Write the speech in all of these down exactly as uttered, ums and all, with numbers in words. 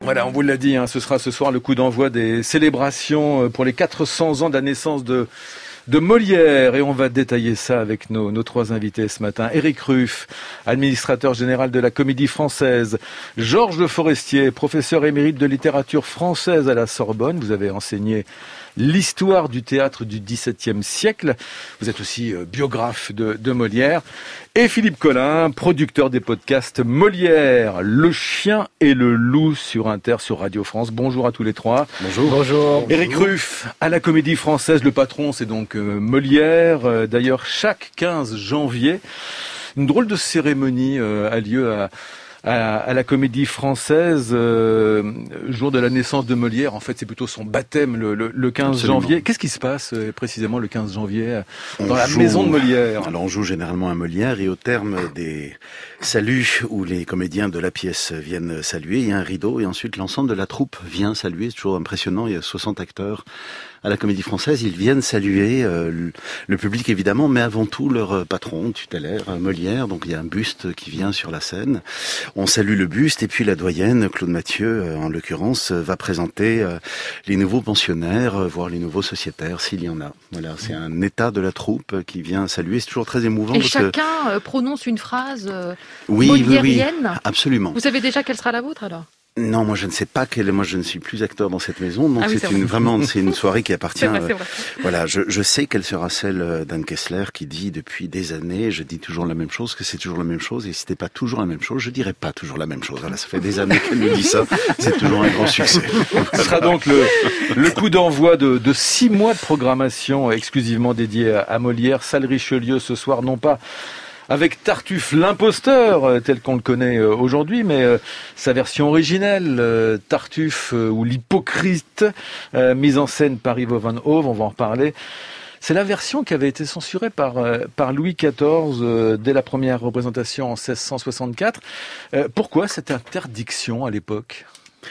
Voilà, on vous l'a dit, hein, ce sera ce soir le coup d'envoi des célébrations pour les quatre cents ans de la naissance de, de Molière. Et on va détailler ça avec nos, nos trois invités ce matin. Éric Ruff, administrateur général de la Comédie Française. Georges Le Forestier, professeur émérite de littérature française à la Sorbonne. Vous avez enseigné l'histoire du théâtre du dix-septième siècle. Vous êtes aussi euh, biographe de, de Molière. Et Philippe Collin, producteur des podcasts Molière, Le Chien et le Loup sur Inter, sur Radio France. Bonjour à tous les trois. Bonjour. Bonjour. Éric Ruff, à la Comédie Française, le patron, c'est donc euh, Molière. Euh, d'ailleurs, chaque quinze janvier, une drôle de cérémonie euh, a lieu à... À, à la Comédie Française, euh, jour de la naissance de Molière. En fait, c'est plutôt son baptême le, le, le quinze Absolument. janvier. Qu'est-ce qui se passe euh, précisément le quinze janvier on dans la joue, maison de Molière? Alors, on joue généralement à Molière et au terme des saluts où les comédiens de la pièce viennent saluer, il y a un rideau et ensuite l'ensemble de la troupe vient saluer. C'est toujours impressionnant. Il y a soixante acteurs à la Comédie Française. Ils viennent saluer euh, le, le public évidemment, mais avant tout leur patron tutélaire, Molière. Donc il y a un buste qui vient sur la scène. On salue le buste et puis la doyenne, Claude Mathieu en l'occurrence, va présenter les nouveaux pensionnaires, voire les nouveaux sociétaires s'il y en a. Voilà, c'est un état de la troupe qui vient saluer. C'est toujours très émouvant. Et parce chacun que... prononce une phrase euh, oui, moliérienne. Oui, oui, absolument. Vous savez déjà quelle sera la vôtre alors? Non, moi je ne sais pas quelle. Moi je ne suis plus acteur dans cette maison, donc ah oui, c'est, c'est une vraiment c'est une soirée qui appartient. C'est vrai, c'est vrai. Euh, voilà, je, je sais qu'elle sera celle d'Anne Kessler qui dit depuis des années, je dis toujours la même chose, que c'est toujours la même chose, et si c'était pas toujours la même chose, je dirais pas toujours la même chose. Voilà, ça fait des années qu'elle nous dit ça, c'est toujours un grand succès. Ce sera donc le, le coup d'envoi de, de six mois de programmation exclusivement dédiée à, à Molière, salle Richelieu ce soir, non pas avec Tartuffe l'imposteur, tel qu'on le connaît aujourd'hui, mais euh, sa version originelle, euh, Tartuffe euh, ou l'hypocrite, euh, mise en scène par Ivo van Hove, on va en reparler. C'est la version qui avait été censurée par, euh, par Louis quatorze euh, dès la première représentation en seize cent soixante-quatre. Euh, pourquoi cette interdiction à l'époque ?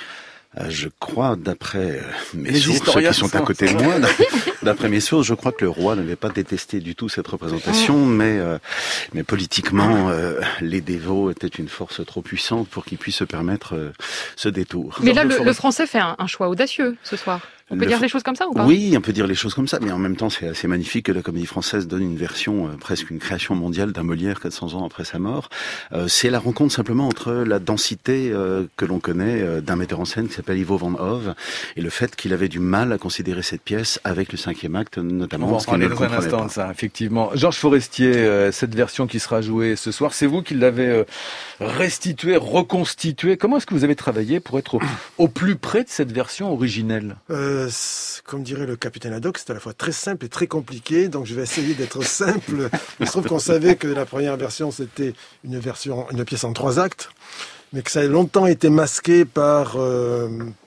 Je crois, d'après mes Les sources qui sont à côté de moi, d'après mes sources, je crois que le roi n'avait pas détesté du tout cette représentation, mais euh, mais politiquement, euh, les dévots étaient une force trop puissante pour qu'ils puissent se permettre euh, ce détour. Mais là, le, le français fait un, un choix audacieux ce soir. On peut le dire fr... les choses comme ça ou pas? Oui, on peut dire les choses comme ça, mais en même temps, c'est assez magnifique que la Comédie Française donne une version, euh, presque une création mondiale d'un Molière quatre cents ans après sa mort. Euh, c'est la rencontre simplement entre la densité euh, que l'on connaît euh, d'un metteur en scène qui s'appelle Ivo van Hove et le fait qu'il avait du mal à considérer cette pièce avec le cinquième acte, notamment parce qu'il ne le comprenait un instant pas. De ça, effectivement. Georges Forestier, euh, cette version qui sera jouée ce soir, c'est vous qui l'avez euh, restituée, reconstituée. Comment est-ce que vous avez travaillé pour être au, au plus près de cette version originelle? euh, Comme dirait le capitaine Haddock, c'est à la fois très simple et très compliqué, donc je vais essayer d'être simple. Il se trouve qu'on savait que la première version, c'était une version, une pièce en trois actes, mais que ça a longtemps été masqué par... Euh,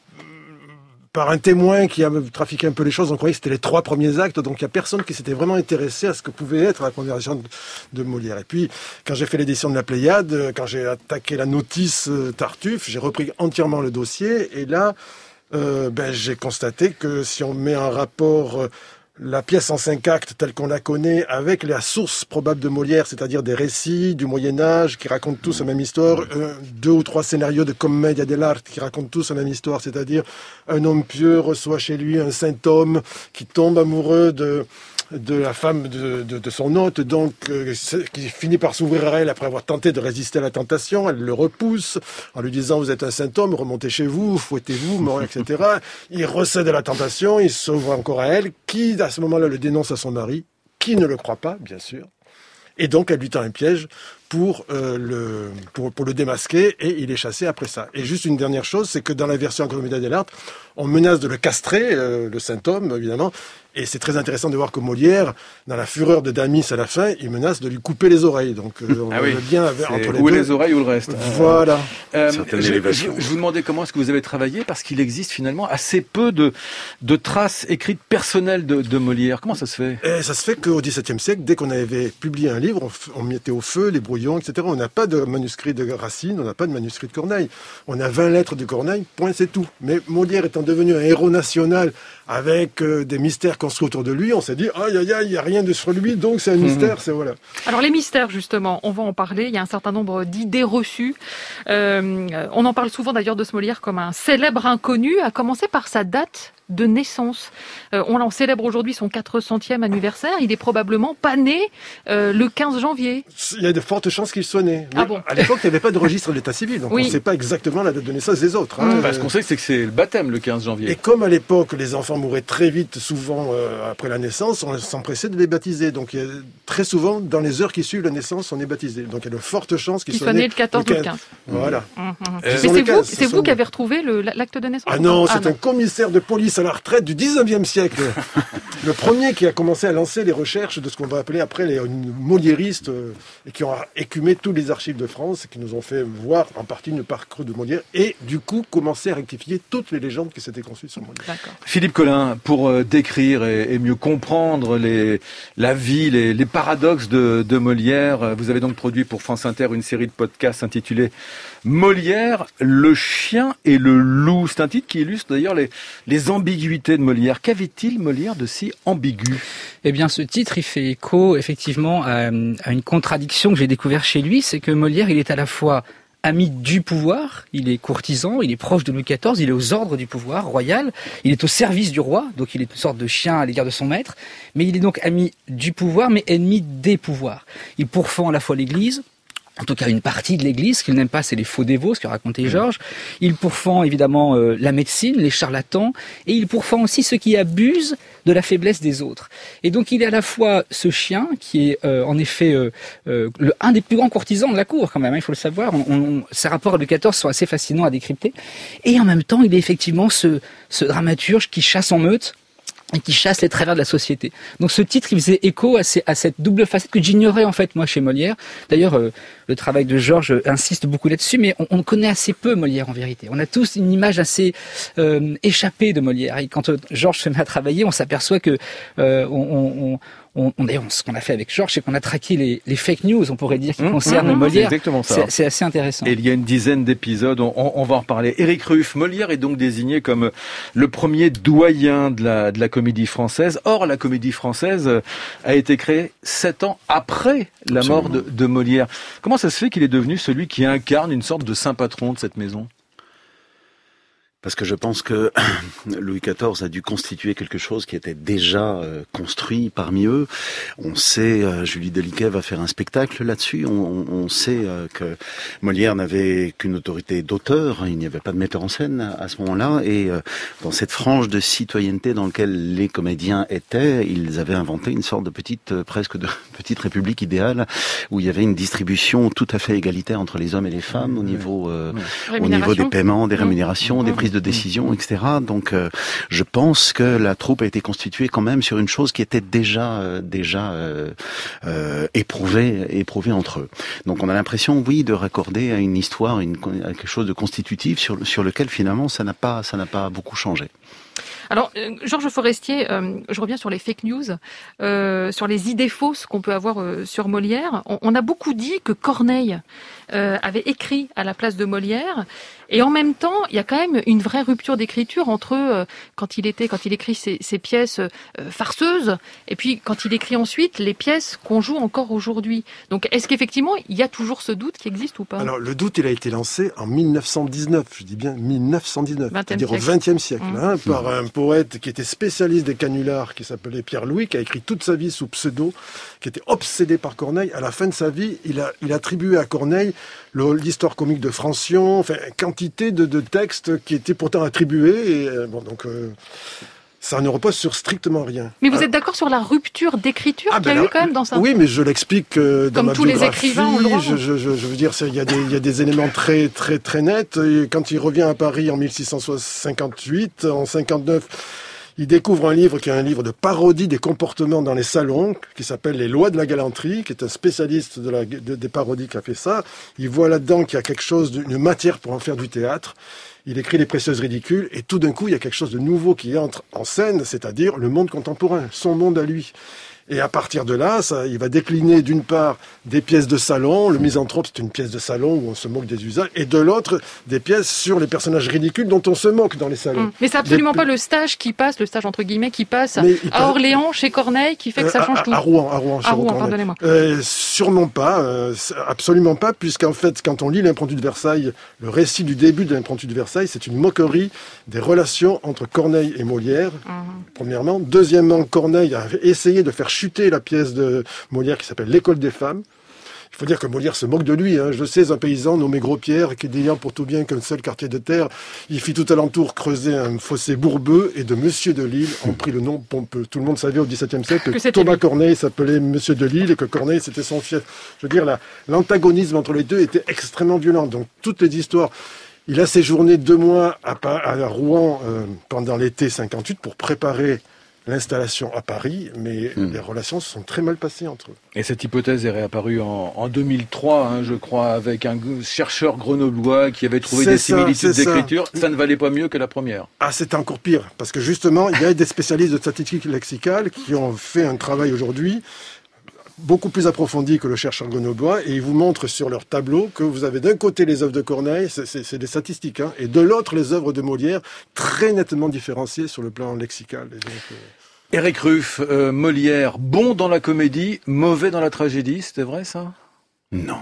par un témoin qui a trafiqué un peu les choses. On croyait que c'était les trois premiers actes, donc il n'y a personne qui s'était vraiment intéressé à ce que pouvait être la conversion de, de Molière. Et puis, quand j'ai fait l'édition de la Pléiade, quand j'ai attaqué la notice Tartuffe, j'ai repris entièrement le dossier, et là, euh, ben, j'ai constaté que si on met en rapport euh, la pièce en cinq actes telle qu'on la connaît avec la source probable de Molière, c'est-à-dire des récits du Moyen-Âge qui racontent tous la même histoire, euh, deux ou trois scénarios de commedia dell'arte qui racontent tous la même histoire, c'est-à-dire un homme pieux reçoit chez lui un saint homme qui tombe amoureux de de la femme de, de, de son hôte, donc euh, qui finit par s'ouvrir à elle après avoir tenté de résister à la tentation. Elle le repousse en lui disant « Vous êtes un saint homme, remontez chez vous, fouettez-vous, et cetera » Il recède à la tentation, il s'ouvre encore à elle, qui à ce moment-là le dénonce à son mari, qui ne le croit pas, bien sûr. Et donc elle lui tend un piège pour, euh, le, pour, pour le démasquer, et il est chassé après ça. Et juste une dernière chose, c'est que dans la version Commedia dell'arte, on menace de le castrer, euh, le saint homme, évidemment. Et c'est très intéressant de voir que Molière, dans la fureur de Damis à la fin, il menace de lui couper les oreilles. Donc euh, on ah a oui, le lien avec, entre les ou deux. les oreilles ou le reste. Voilà. Euh, je, je, je vous demandais comment est-ce que vous avez travaillé, parce qu'il existe finalement assez peu de, de traces écrites personnelles de, de Molière. Comment ça se fait? Et ça se fait qu'au dix-septième siècle, dès qu'on avait publié un livre, on, on mettait au feu les brouillons Villon, et cetera. On n'a pas de manuscrit de Racine, on n'a pas de manuscrit de Corneille. On a vingt lettres de Corneille, point, c'est tout. Mais Molière étant devenu un héros national avec euh, des mystères construits autour de lui, on s'est dit, aïe, aïe, aïe, il n'y a rien de sur lui, donc c'est un mystère, c'est voilà. Alors les mystères, justement, on va en parler. Il y a un certain nombre d'idées reçues. Euh, on en parle souvent d'ailleurs de ce Molière comme un célèbre inconnu, à commencer par sa date de naissance. Euh, on en célèbre aujourd'hui son quatre centième anniversaire. Il est probablement pas né euh, le quinze janvier. Il y a de fortes chances qu'il soit né. Ah bon. À l'époque, il n'y avait pas de registre de l'état civil, donc Oui. on ne sait pas exactement la date de naissance des autres. Hein. Mmh. Bah, ce qu'on sait, c'est que c'est le baptême le quinze janvier. Et comme à l'époque, les enfants mouraient très vite, souvent euh, après la naissance, on s'empressait de les baptiser. Donc il y a, très souvent, dans les heures qui suivent la naissance, on est baptisé. Donc il y a de fortes chances qu'ils Qu'il soient soit né nés le quatorze ou le quinze. Voilà. Mmh, mmh. Euh, Mais Disons c'est le vous, quinze, c'est ce vous sont- qui avez retrouvé le, l'acte de naissance? Ah non, c'est Ah un commissaire de police à la retraite du dix-neuvième siècle. Le premier qui a commencé à lancer les recherches de ce qu'on va appeler après les moliéristes euh, et qui ont écumé toutes les archives de France et qui nous ont fait voir en partie une parcours de Molière et du coup commencer à rectifier toutes les légendes qui s'étaient conçues sur Molière. D'accord. Philippe Collin, pour euh, décrire et, et mieux comprendre les, la vie, les, les paradoxes de, de Molière, euh, vous avez donc produit pour France Inter une série de podcasts intitulée Molière, le chien et le loup. C'est un titre qui illustre d'ailleurs les, les ambiguïtés de Molière. Qu'avait-il Molière de si ambigu? Eh bien, ce titre, il fait écho effectivement à, à une contradiction que j'ai découvert chez lui, c'est que Molière, il est à la fois ami du pouvoir, il est courtisan, il est proche de Louis quatorze, il est aux ordres du pouvoir royal, il est au service du roi, donc il est une sorte de chien à l'égard de son maître, mais il est donc ami du pouvoir, mais ennemi des pouvoirs. Il pourfend à la fois l'Église, en tout cas une partie de l'Église. Ce qu'il n'aime pas, c'est les faux dévots, ce que racontait Georges. Il pourfend évidemment euh, la médecine, les charlatans, et il pourfend aussi ceux qui abusent de la faiblesse des autres. Et donc il est à la fois ce chien, qui est euh, en effet euh, euh, le, un des plus grands courtisans de la cour quand même, hein, il faut le savoir. On, on, ses rapports à Louis quatorze sont assez fascinants à décrypter. Et en même temps, il est effectivement ce, ce dramaturge qui chasse en meute, et qui chasse les travers de la société. Donc ce titre, il faisait écho à, ces, à cette double facette que j'ignorais en fait moi chez Molière. D'ailleurs, euh, le travail de Georges insiste beaucoup là-dessus, mais on, on connaît assez peu Molière en vérité. On a tous une image assez euh, échappée de Molière. Et quand euh, Georges se met à travailler, on s'aperçoit que euh, on, on, on, on, d'ailleurs, ce qu'on a fait avec Georges, c'est qu'on a traqué les, les fake news, on pourrait dire, qui mmh, concernent mmh, Molière. C'est exactement ça. C'est, c'est assez intéressant. Et il y a une dizaine d'épisodes, on, on, on va en reparler. Éric Ruff, Molière est donc désigné comme le premier doyen de la, de la comédie française. Or, la comédie française a été créée sept ans après la Absolument. mort de, de Molière. Comment ça se fait qu'il est devenu celui qui incarne une sorte de saint patron de cette maison ? Parce que je pense que Louis quatorze a dû constituer quelque chose qui était déjà euh, construit parmi eux. On sait, euh, Julie Deliquet va faire un spectacle là-dessus, on, on, on sait euh, que Molière n'avait qu'une autorité d'auteur, il n'y avait pas de metteur en scène à, à ce moment-là, et euh, dans cette frange de citoyenneté dans laquelle les comédiens étaient, ils avaient inventé une sorte de petite, euh, presque de petite république idéale, où il y avait une distribution tout à fait égalitaire entre les hommes et les femmes, au niveau, euh, au niveau des paiements, des rémunérations, mmh. des prises de décision, et cetera. Donc, euh, je pense que la troupe a été constituée quand même sur une chose qui était déjà euh, déjà euh, euh, éprouvée éprouvée entre eux. Donc, on a l'impression, oui, de raccorder à une histoire, une, à quelque chose de constitutif sur sur lequel finalement ça n'a pas ça n'a pas beaucoup changé. Alors, euh, Georges Forestier, euh, je reviens sur les fake news, euh, sur les idées fausses qu'on peut avoir euh, sur Molière. On, on a beaucoup dit que Corneille euh, avait écrit à la place de Molière, et en même temps, il y a quand même une vraie rupture d'écriture entre euh, quand il était, quand il écrit ses, ses pièces euh, farceuses, et puis quand il écrit ensuite les pièces qu'on joue encore aujourd'hui. Donc, est-ce qu'effectivement, il y a toujours ce doute qui existe ou pas ? Alors, le doute, il a été lancé en mille neuf cent dix-neuf, je dis bien mille neuf cent dix-neuf, c'est-à-dire au vingtième siècle, mmh. hein, par un poète qui était spécialiste des canulars, qui s'appelait Pierre Louis, qui a écrit toute sa vie sous pseudo, qui était obsédé par Corneille. À la fin de sa vie, il a, il a attribué à Corneille le, l'histoire comique de Francion, enfin, quantité de, de textes qui étaient pourtant attribués. Et, euh, bon, donc, euh, ça ne repose sur strictement rien. Mais vous Alors, êtes d'accord sur la rupture d'écriture ah, qu'il y a ben eu là, quand même dans ça ? Oui, mais je l'explique euh, dans Comme ma tous les biographie. écrivains ont le droit. Je, je, je, je veux dire, il y a des, il y a des éléments très, très, très nets. Et quand il revient à Paris en mille six cent cinquante-huit, en cinquante-neuf, il découvre un livre qui est un livre de parodie des comportements dans les salons, qui s'appelle Les lois de la galanterie, qui est un spécialiste de la, de, des parodies qui a fait ça. Il voit là-dedans qu'il y a quelque chose, une matière pour en faire du théâtre. il écrit Les Précieuses ridicules, et tout d'un coup, il y a quelque chose de nouveau qui entre en scène, c'est-à-dire le monde contemporain, son monde à lui. Et à partir de là, ça, il va décliner d'une part des pièces de salon, le Misanthrope c'est une pièce de salon où on se moque des usages, et de l'autre des pièces sur les personnages ridicules dont on se moque dans les salons. Mmh. Mais c'est absolument des... pas le stage qui passe, le stage entre guillemets qui passe Mais à Orléans, chez Corneille, qui fait que euh, ça change à, tout. À Rouen, à Rouen, chez à Rouen, Corneille. pardonnez-moi. Euh, sûrement pas, euh, absolument pas, puisqu'en fait, quand on lit l'Impromptu de Versailles, le récit du début de l'Impromptu de Versailles, c'est une moquerie des relations entre Corneille et Molière, mmh. premièrement. Deuxièmement, Corneille a essayé de faire chuter la pièce de Molière qui s'appelle L'école des femmes. Il faut dire que Molière se moque de lui. Hein. Je sais, un paysan nommé Gros-Pierre, qui n'ayant pour tout bien qu'un seul quartier de terre, il fit tout alentour creuser un fossé bourbeux, et de Monsieur de Lille ont pris le nom pompeux. Tout le monde savait au XVIIe siècle que, que Thomas lui. Corneille s'appelait Monsieur de Lille et que Corneille c'était son fief. Je veux dire, la, l'antagonisme entre les deux était extrêmement violent. Donc toutes les histoires... Il a séjourné deux mois à, à Rouen euh, pendant l'été cinquante-huit pour préparer l'installation à Paris, mais mmh. les relations se sont très mal passées entre eux. Et cette hypothèse est réapparue en, en deux mille trois, hein, je crois, avec un chercheur grenoblois qui avait trouvé c'est des ça, similitudes d'écriture. Ça. ça ne valait pas mieux que la première. Ah, c'est encore pire, parce que justement, il y a des spécialistes de statistique lexicale qui ont fait un travail aujourd'hui beaucoup plus approfondi que le chercheur grenoblois, et ils vous montrent sur leur tableau que vous avez d'un côté les œuvres de Corneille, c'est, c'est, c'est des statistiques, hein, et de l'autre les œuvres de Molière, très nettement différenciées sur le plan lexical. Et donc, euh... Éric Ruff, euh, Molière, bon dans la comédie, mauvais dans la tragédie, c'était vrai ça ? Non.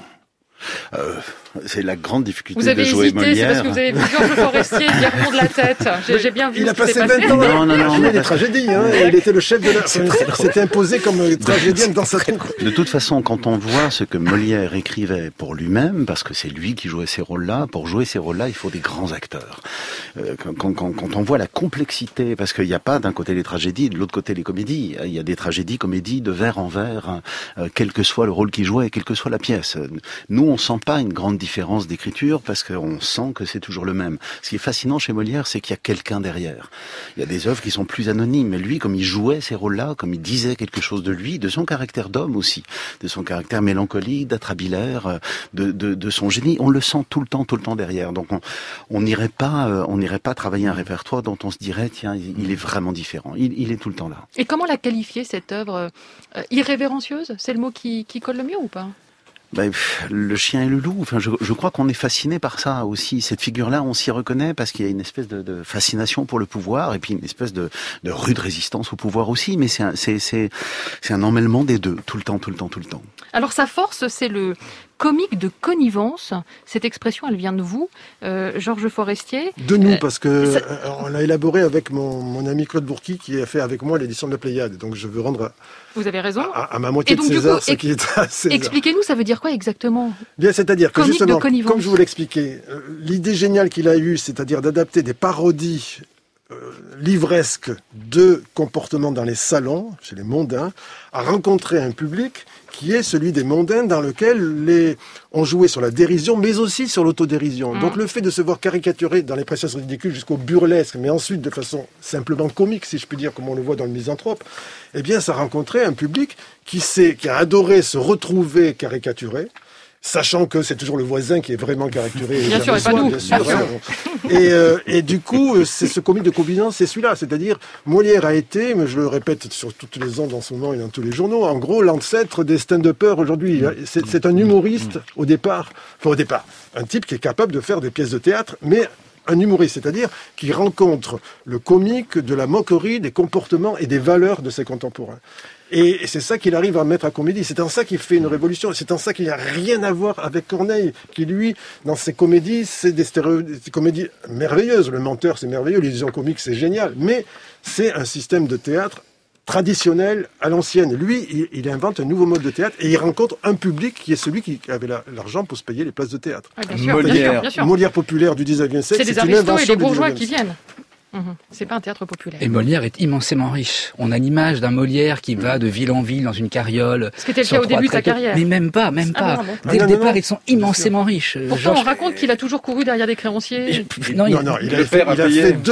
Euh, c'est la grande difficulté vous avez de jouer hésité, Molière. C'est parce que vous avez vu Georges Forestier qui répond de la tête. J'ai, j'ai bien vu il ce a qui passé s'est vingt passé. ans non, non, non, non, des tragédies. Hein, et il était le chef de la... Il s'était imposé comme tragédien dans certaines... De toute façon, quand on voit ce que Molière écrivait pour lui-même, parce que c'est lui qui jouait ces rôles-là, pour jouer ces rôles-là, il faut des grands acteurs. Euh, quand, quand, quand on voit la complexité, parce qu'il n'y a pas d'un côté les tragédies, de l'autre côté les comédies. Il y a des tragédies, comédies, de vers en vers, euh, quel que soit le rôle qu'il jouait, quelle que soit la pièce. Nous, on sent pas une grande différence d'écriture parce qu'on sent que c'est toujours le même. Ce qui est fascinant chez Molière, c'est qu'il y a quelqu'un derrière. Il y a des œuvres qui sont plus anonymes, mais lui, comme il jouait ces rôles-là, comme il disait quelque chose de lui, de son caractère d'homme aussi, de son caractère mélancolique, d'atrabilaire, de, de, de son génie, on le sent tout le temps, tout le temps derrière. Donc on n'irait pas, euh, on n'irait pas travailler un répertoire dont on se dirait, tiens, il est vraiment différent. Il, il est tout le temps là. Et comment la qualifier cette œuvre euh, irrévérencieuse ? C'est le mot qui, qui colle le mieux ou pas ? Ben, le chien et le loup. Enfin, je, je crois qu'on est fasciné par ça aussi. Cette figure-là, on s'y reconnaît parce qu'il y a une espèce de, de fascination pour le pouvoir et puis une espèce de, de rude résistance au pouvoir aussi. Mais c'est un, c'est, c'est, c'est un emmêlement des deux, tout le temps, tout le temps, tout le temps. Alors sa force, c'est le comique de connivence. Cette expression, elle vient de vous, euh, Georges Forestier. De nous, parce que ça... euh, on l'a élaboré avec mon, mon ami Claude Bourqui, qui a fait avec moi l'édition de la Pléiade. Donc je veux rendre... Vous avez raison. À, à ma moitié donc, de César, coup, ce qui est à César. Expliquez-nous, ça veut dire quoi exactement ? Bien, c'est-à-dire que comique justement, comme je vous l'expliquais, euh, l'idée géniale qu'il a eue, c'est-à-dire d'adapter des parodies euh, livresques de comportements dans les salons, chez les mondains, a rencontré un public qui est celui des mondains dans lequel les... on jouait sur la dérision, mais aussi sur l'autodérision. Mmh. Donc le fait de se voir caricaturé dans les Précieuses ridicules jusqu'au burlesque, mais ensuite de façon simplement comique, si je puis dire, comme on le voit dans le Misanthrope, eh bien ça a rencontré un public qui, sait, qui a adoré se retrouver caricaturé, sachant que c'est toujours le voisin qui est vraiment caricaturé. Bien sûr, et pas nous. Bien sûr, bien sûr. Et, euh, et du coup, c'est ce comique de combinaison, c'est celui-là. C'est-à-dire, Molière a été, mais je le répète sur toutes les ondes en ce moment et dans tous les journaux, en gros, l'ancêtre des stand-uppers aujourd'hui. C'est, c'est un humoriste au départ, enfin au départ, un type qui est capable de faire des pièces de théâtre, mais un humoriste, c'est-à-dire qui rencontre le comique de la moquerie, des comportements et des valeurs de ses contemporains. Et c'est ça qu'il arrive à mettre à comédie. C'est en ça qu'il fait une révolution. C'est en ça qu'il n'y a rien à voir avec Corneille, qui lui, dans ses comédies, c'est des, stéréo... des comédies merveilleuses. Le Menteur, c'est merveilleux. L'illusion comique, c'est génial. Mais c'est un système de théâtre traditionnel à l'ancienne. Lui, il, il invente un nouveau mode de théâtre et il rencontre un public qui est celui qui avait la, l'argent pour se payer les places de théâtre. Ah, bien sûr, Molière. bien sûr, bien sûr. Molière populaire du dix-neuvième siècle, c'est, c'est les une aristos et invention les bourgeois du qui viennent. Mmh. C'est pas un théâtre populaire. Et Molière est immensément riche. On a l'image d'un Molière qui va de ville en ville dans une carriole. Ce qui était le cas au début de sa carrière. Mais même pas, même pas. Ah bon, bon. Dès ah le non, départ, non, ils sont immensément riches. Pourtant, Georges... on raconte qu'il a toujours couru derrière des créanciers. Non, non, non, il a fait, il a fait deux,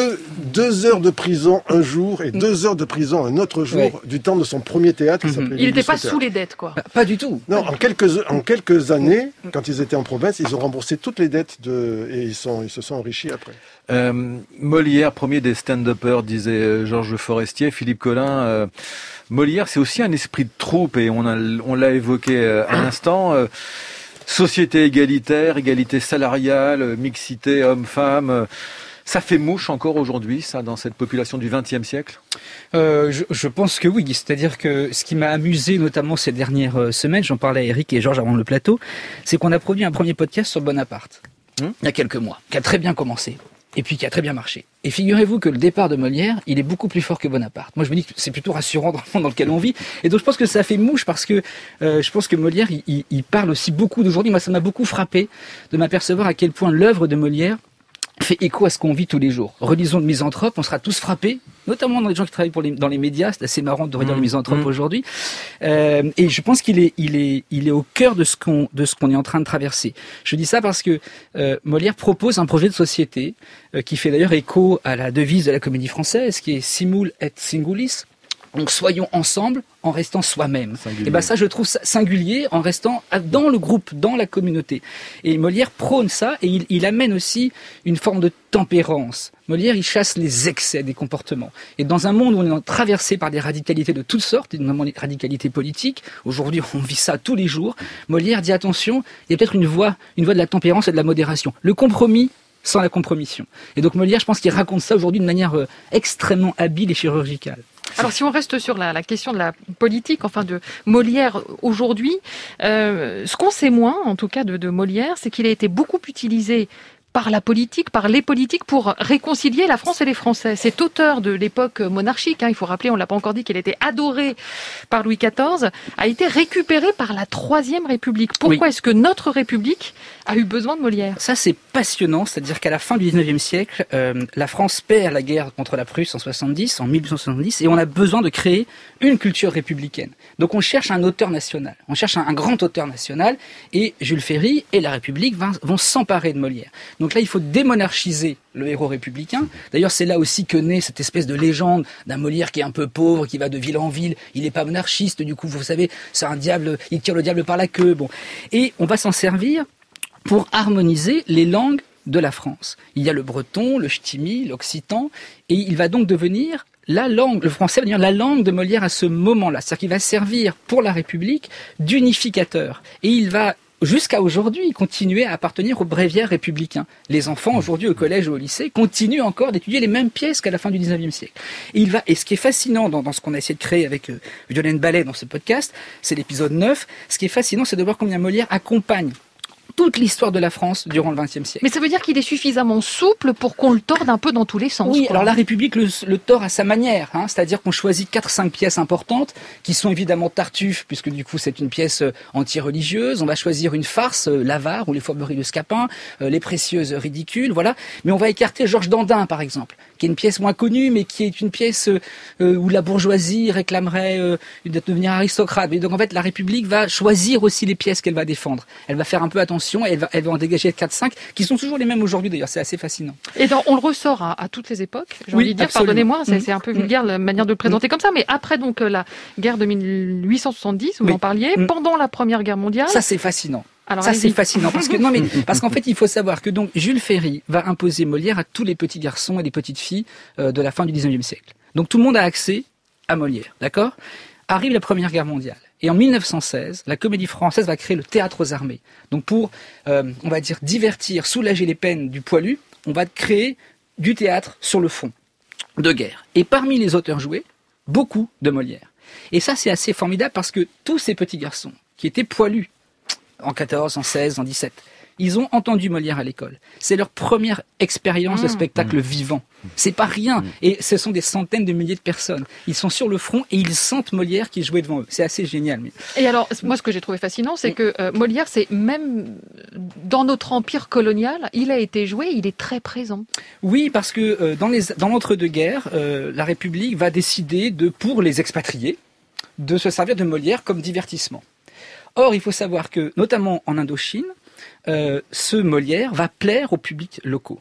deux heures de prison un jour et deux heures de prison un autre jour ouais. du temps de son premier théâtre qui s'appelait Il n'était pas sous les dettes, quoi. Bah, pas du tout. Non, en quelques, en quelques années, quand ils étaient en province, ils ont remboursé toutes les dettes de, et ils, sont, ils se sont enrichis après. Euh, Molière, premier des stand-uppers, disait euh, Georges Forestier. Philippe Collin, euh, Molière, c'est aussi un esprit de troupe, et on, a, on l'a évoqué euh, à l'instant. Euh, société égalitaire, égalité salariale, mixité homme-femme. Euh, ça fait mouche encore aujourd'hui, ça, dans cette population du vingtième siècle ? Euh, je, je pense que oui. C'est-à-dire que ce qui m'a amusé, notamment ces dernières semaines, j'en parlais à Eric et Georges avant le plateau, c'est qu'on a produit un premier podcast sur Bonaparte, hum il y a quelques mois, qui a très bien commencé. Et puis qui a très bien marché. Et figurez-vous que le départ de Molière, il est beaucoup plus fort que Bonaparte. Moi, je me dis que c'est plutôt rassurant dans le monde dans lequel on vit. Et donc, je pense que ça fait mouche parce que euh, je pense que Molière, il, il, il parle aussi beaucoup d'aujourd'hui. Moi, ça m'a beaucoup frappé de m'apercevoir à quel point l'œuvre de Molière fait écho à ce qu'on vit tous les jours. Relisons le Misanthrope, on sera tous frappés, notamment dans les gens qui travaillent pour les, dans les médias. C'est assez marrant de relire mmh, le Misanthrope mmh. aujourd'hui. Euh, et je pense qu'il est, il est, il est au cœur de ce qu'on, de ce qu'on est en train de traverser. Je dis ça parce que euh, Molière propose un projet de société euh, qui fait d'ailleurs écho à la devise de la Comédie Française, qui est simul et singulis. Donc soyons ensemble en restant soi-même. Singulier. Et ben ça, je trouve ça singulier en restant dans le groupe, dans la communauté. Et Molière prône ça et il, il amène aussi une forme de tempérance. Molière, il chasse les excès des comportements. Et dans un monde où on est traversé par des radicalités de toutes sortes, notamment les radicalités politiques, aujourd'hui on vit ça tous les jours, Molière dit attention, il y a peut-être une voie, une voie de la tempérance et de la modération. Le compromis sans la compromission. Et donc Molière, je pense qu'il raconte ça aujourd'hui de manière euh, extrêmement habile et chirurgicale. Alors si on reste sur la, la question de la politique, enfin de Molière aujourd'hui, euh, ce qu'on sait moins, en tout cas de, de Molière, c'est qu'il a été beaucoup utilisé par la politique, par les politiques, pour réconcilier la France et les Français. Cet auteur de l'époque monarchique, hein, il faut rappeler, on l'a pas encore dit, qu'il était adoré par Louis quatorze, a été récupéré par la Troisième République. Pourquoi oui. est-ce que notre République a eu besoin de Molière ? Ça, c'est passionnant, c'est-à-dire qu'à la fin du dix-neuvième siècle, euh, la France perd la guerre contre la Prusse en soixante-dix, en mille huit cent soixante-dix, et on a besoin de créer une culture républicaine. Donc on cherche un auteur national, on cherche un, un grand auteur national, et Jules Ferry et la République vont, vont s'emparer de Molière. Donc là, il faut démonarchiser le héros républicain. D'ailleurs, c'est là aussi que naît cette espèce de légende d'un Molière qui est un peu pauvre, qui va de ville en ville. Il n'est pas monarchiste, du coup, vous savez, c'est un diable, il tire le diable par la queue. Bon, et on va s'en servir pour harmoniser les langues de la France. Il y a le breton, le ch'timi, l'occitan, et il va donc devenir la langue, le français va devenir la langue de Molière à ce moment-là. C'est-à-dire qu'il va servir pour la République d'unificateur. Et il va jusqu'à aujourd'hui, continuer à appartenir au bréviaire républicain. Les enfants, aujourd'hui, au collège ou au lycée, continuent encore d'étudier les mêmes pièces qu'à la fin du dix-neuvième siècle. Et, il va, et ce qui est fascinant dans, dans ce qu'on a essayé de créer avec euh, Violaine Ballet dans ce podcast, c'est l'épisode neuf. Ce qui est fascinant, c'est de voir combien Molière accompagne toute l'histoire de la France durant le vingtième siècle. Mais ça veut dire qu'il est suffisamment souple pour qu'on le torde un peu dans tous les sens. Oui, quoi. Alors la République le, le tord à sa manière, hein, c'est-à-dire qu'on choisit quatre cinq pièces importantes, qui sont évidemment Tartuffe, puisque du coup c'est une pièce euh, anti-religieuse. On va choisir une farce, euh, l'Avare ou les Fourberies de Scapin, euh, les Précieuses ridicules, voilà. Mais on va écarter Georges Dandin, par exemple, qui est une pièce moins connue, mais qui est une pièce euh, où la bourgeoisie réclamerait euh, de devenir aristocrate. Et donc en fait, la République va choisir aussi les pièces qu'elle va défendre. Elle va faire un peu attention. Et elle va, elle va en dégager quatre cinq, qui sont toujours les mêmes aujourd'hui d'ailleurs, c'est assez fascinant. Et dans, on le ressort à, à toutes les époques, j'ai oui, envie de dire, absolument. Pardonnez-moi, c'est, mmh. c'est un peu vulgaire la manière de le présenter mmh. comme ça, mais après donc la guerre de mille huit cent soixante-dix, vous oui. en parliez, mmh. pendant la Première Guerre mondiale... Ça c'est fascinant. Alors, ça allez-y. c'est fascinant parce que non mais parce qu'en fait il faut savoir que donc Jules Ferry va imposer Molière à tous les petits garçons et les petites filles euh, de la fin du dix-neuvième siècle. Donc tout le monde a accès à Molière, d'accord ? Arrive la Première Guerre mondiale. Et en mille neuf cent seize, la Comédie Française va créer le Théâtre aux Armées. Donc pour, euh, on va dire, divertir, soulager les peines du poilu, on va créer du théâtre sur le front de guerre. Et parmi les auteurs joués, beaucoup de Molière. Et ça, c'est assez formidable parce que tous ces petits garçons qui étaient poilus en quatorze, en seize, en dix-sept, ils ont entendu Molière à l'école. C'est leur première expérience mmh. de spectacle mmh. vivant. C'est pas rien. Mmh. Et ce sont des centaines de milliers de personnes. Ils sont sur le front et ils sentent Molière qui jouait devant eux. C'est assez génial. Mais... Et alors, moi, ce que j'ai trouvé fascinant, c'est mmh. que euh, Molière, c'est même dans notre empire colonial, il a été joué, il est très présent. Oui, parce que euh, dans, les, dans l'entre-deux-guerres, euh, la République va décider de, pour les expatriés, de se servir de Molière comme divertissement. Or, il faut savoir que, notamment en Indochine, Euh, ce Molière va plaire aux publics locaux.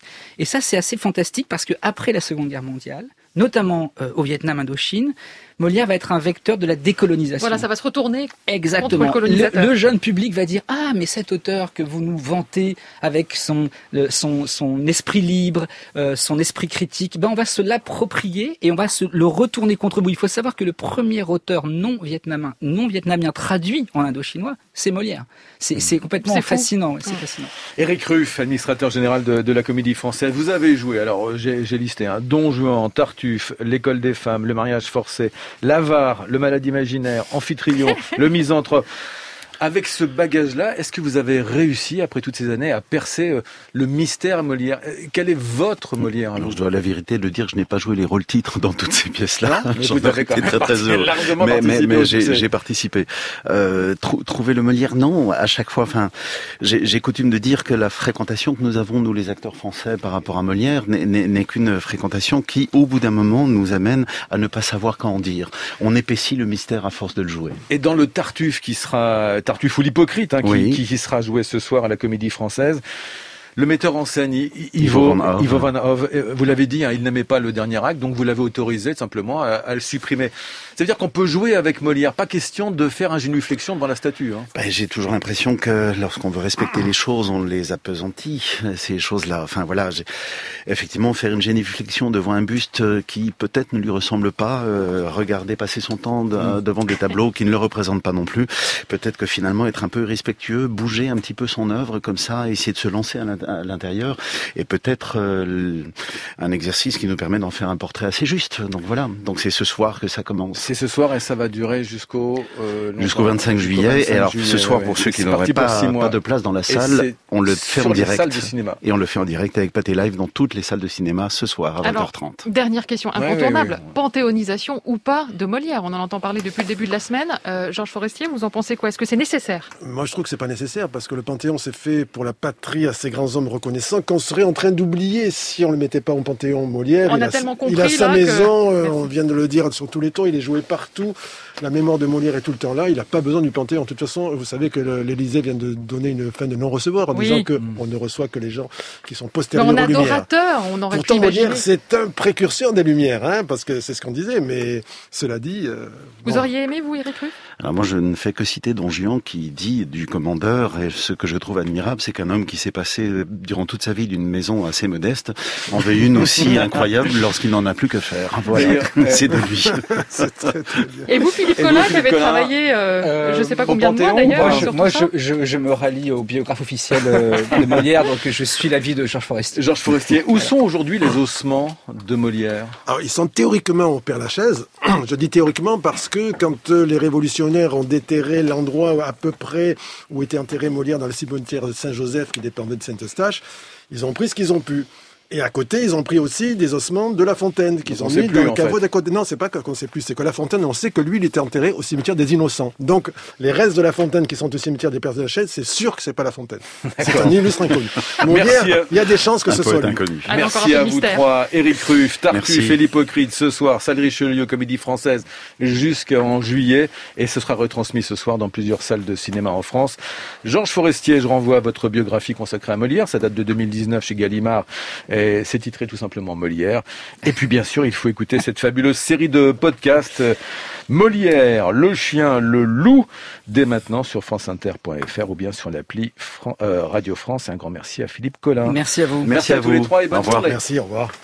Et ça, c'est assez fantastique parce que après la Seconde Guerre mondiale, notamment euh, au Vietnam, Indochine, Molière va être un vecteur de la décolonisation. Voilà, ça va se retourner Exactement. contre le colonisateur. Le, le jeune public va dire « Ah, mais cet auteur que vous nous vantez avec son, le, son, son esprit libre, euh, son esprit critique, ben on va se l'approprier et on va se le retourner contre vous. » Il faut savoir que le premier auteur non vietnamien, non vietnamien traduit en indo-chinois, c'est Molière. C'est, c'est complètement c'est fascinant. Mmh. C'est fascinant. Éric Ruff, administrateur général de, de la Comédie Française, vous avez joué, alors j'ai, j'ai listé, hein, Don Juan, Tartuffe, L'École des Femmes, Le Mariage Forcé, L'Avare, Le Malade Imaginaire, Amphitryon, Le Misanthrope. Avec ce bagage-là, est-ce que vous avez réussi, après toutes ces années, à percer euh, le mystère Molière ? Quel est votre Molière alors ? Alors, je dois la vérité de dire que je n'ai pas joué les rôles-titres dans toutes ces pièces-là. Non, J'en ai été très très heureux. Mais, mais, mais j'ai, j'ai participé. Euh, trou- trouver le Molière, non. À chaque fois, enfin, j'ai, j'ai coutume de dire que la fréquentation que nous avons, nous les acteurs français, par rapport à Molière, n'est, n'est, n'est qu'une fréquentation qui, au bout d'un moment, nous amène à ne pas savoir qu'en dire. On épaissit le mystère à force de le jouer. Et dans le Tartuffe qui sera... Tartuffe ou l'hypocrite, hein, qui, oui. qui, qui sera joué ce soir à la Comédie Française. Le metteur en scène, Ivo, Ivo Van Hove, vous l'avez dit, hein, il n'aimait pas le dernier acte, donc vous l'avez autorisé simplement à, à le supprimer. Ça veut dire qu'on peut jouer avec Molière, pas question de faire un génuflexion devant la statue. Hein. Ben, j'ai toujours l'impression que lorsqu'on veut respecter les choses, on les appesantit, ces choses-là. Enfin voilà, j'ai... effectivement, faire une génuflexion devant un buste qui peut-être ne lui ressemble pas, euh, regarder passer son temps de, devant des tableaux qui ne le représentent pas non plus, peut-être que finalement être un peu respectueux, bouger un petit peu son œuvre comme ça, essayer de se lancer à l'intérieur, à l'intérieur et peut-être euh, un exercice qui nous permet d'en faire un portrait assez juste. Donc voilà, donc c'est ce soir que ça commence. C'est ce soir et ça va durer jusqu'au euh, jusqu'au vingt-cinq juillet. Et alors juillet, ce soir, ouais, pour ouais. ceux qui C'est n'auraient pas, pas, pas de place dans la salle, on le fait en direct. Salles de cinéma. Et on le fait en direct avec Pathé Live dans toutes les salles de cinéma ce soir à vingt heures trente. Alors, dernière question incontournable, ouais, ouais, ouais. Panthéonisation ou pas de Molière ? On en entend parler depuis le début de la semaine. Euh, Georges Forestier, vous en pensez quoi ? Est-ce que c'est nécessaire ? Moi, je trouve que c'est pas nécessaire parce que le Panthéon s'est fait pour la patrie à ces grands hommes reconnaissants qu'on serait en train d'oublier si on le mettait pas au Panthéon. Molière, on il a, a tellement compris il a sa là maison, que... euh, on vient de le dire sur tous les tons, il est joué partout. La mémoire de Molière est tout le temps là, il n'a pas besoin du Panthéon. De toute façon, vous savez que le, l'Élysée vient de donner une fin de non-recevoir en oui. disant que mmh. on ne reçoit que les gens qui sont postérieurs Mais aux Lumières. En adorateur, on aurait Pourtant, pu imaginer. Molière, c'est un précurseur des Lumières, hein, parce que c'est ce qu'on disait, mais cela dit... Euh, vous bon. auriez aimé, vous, Éric Ruff ? Alors moi, je ne fais que citer Don Juan qui dit du commandeur, et ce que je trouve admirable, c'est qu'un homme qui s'est passé durant toute sa vie d'une maison assez modeste en veut une aussi incroyable lorsqu'il n'en a plus que faire. Voilà, c'est de lui. C'est très, très bien. Et vous, Philippe Collin, qui avez travaillé, euh, euh, je ne sais pas combien de mois d'ailleurs, Moi, je, sur moi tout ça. je, je, je me rallie au biographe officiel euh, de Molière, donc je suis l'avis de Georges Forestier. Georges Forestier, où sont aujourd'hui les ossements de Molière ? Alors, ils sont théoriquement au Père-Lachaise. Je dis théoriquement parce que quand euh, les révolutionnaires ont déterré l'endroit à peu près où était enterré Molière dans le cimetière de Saint-Joseph qui dépendait de Saint-Eustache, ils ont pris ce qu'ils ont pu. Et à côté, ils ont pris aussi des ossements de La Fontaine qu'ils ont mis dans le caveau d'à côté. Non, c'est pas qu'on sait plus, c'est que La Fontaine, on sait que lui, il était enterré au cimetière des Innocents. Donc, les restes de La Fontaine qui sont au cimetière des Pères-Lachaise, c'est sûr que c'est pas La Fontaine. C'est un illustre inconnu. Molière, il y a des chances que un ce soit lui. Inconnu. Allez, Merci à vous mystère. trois, Éric Ruff, Tartuffe Merci. et l'Hypocrite ce soir, salle Richelieu, Comédie Française jusqu'en juillet, et ce sera retransmis ce soir dans plusieurs salles de cinéma en France. Georges Forestier, je renvoie à votre biographie consacrée à Molière, ça date de deux mille dix-neuf chez Gallimard, et c'est titré tout simplement Molière. Et puis bien sûr, il faut écouter cette fabuleuse série de podcasts euh, Molière, le chien, le loup, dès maintenant sur franceinter point f r ou bien sur l'appli Fran- euh, Radio France. Et un grand merci à Philippe Collin. Merci à vous. Merci, Merci à, à tous les vous. trois et bonne Au revoir. journée. Merci, au revoir.